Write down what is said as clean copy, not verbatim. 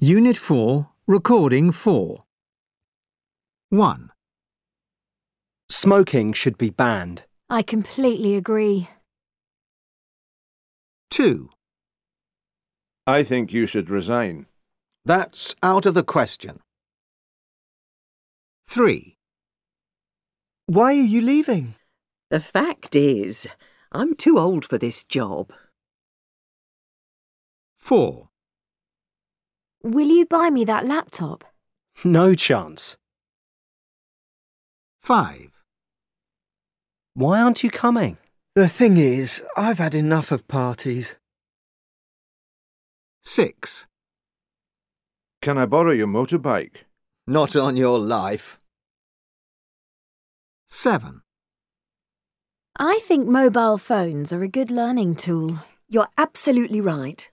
Unit 4, Recording 4. 1, Smoking should be banned. I completely agree. 2, I think you should resign. That's out of the question. 3, Why are you leaving? The fact is, I'm too old for this job. 4, Will you buy me that laptop? No chance. 5, Why aren't you coming? The thing is, I've had enough of parties. 6, Can I borrow your motorbike? Not on your life. 7, I think mobile phones are a good learning tool. You're absolutely right.